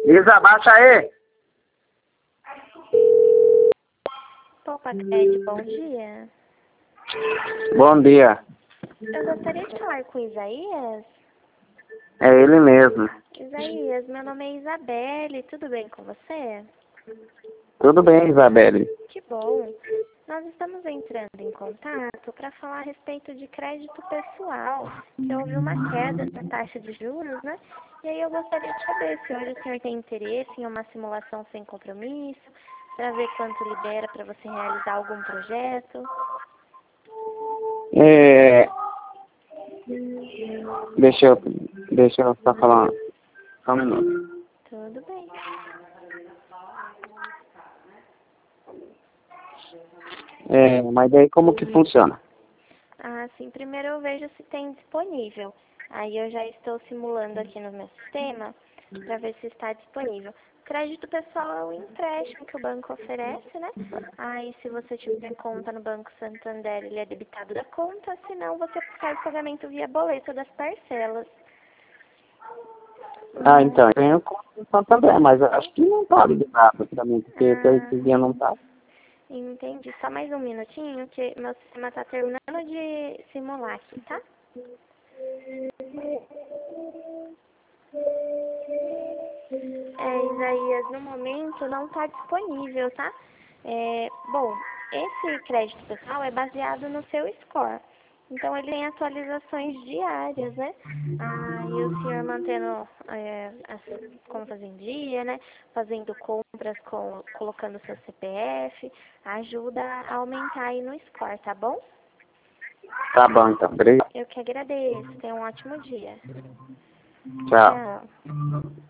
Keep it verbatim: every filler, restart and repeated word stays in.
Isa, abaixa aí. Opa, Ed, bom dia. Bom dia. Eu gostaria de falar com o Isaías. É ele mesmo. Isaías, meu nome é Isabelle, tudo bem com você? Tudo bem, Isabelle? Que bom. Nós estamos entrando em contato para falar a respeito de crédito pessoal, que houve uma queda na taxa de juros, né? E aí eu gostaria de saber se hoje o senhor tem interesse em uma simulação sem compromisso, para ver quanto libera para você realizar algum projeto. É... Deixa eu... Deixa eu só falar só um minuto. Tudo bem. É, mas aí como que funciona? Ah, sim. Primeiro eu vejo se tem disponível. Aí eu já estou simulando aqui no meu sistema para ver se está disponível. Crédito pessoal é o empréstimo que o banco oferece, né? Aí se você tiver conta no Banco Santander, ele é debitado da conta, senão você faz pagamento via boleto das parcelas. Ah, então, eu tenho conta no Santander, mas eu acho que não tá ligado pra mim, porque até Ah, esse dia não tá. entendi. Só mais um minutinho que meu sistema está terminando de simular aqui, tá? É, Isaías, no momento não está disponível, tá? É, bom, esse crédito pessoal é baseado no seu score. Então, ele tem atualizações diárias, né? Ah, e o senhor mantendo é, as contas em dia, né? Fazendo compras, com, colocando seu C P F, ajuda a aumentar aí no score, tá bom? Tá bom, então. Obrigado. Eu que agradeço. Tenha um ótimo dia. Tchau. Tchau.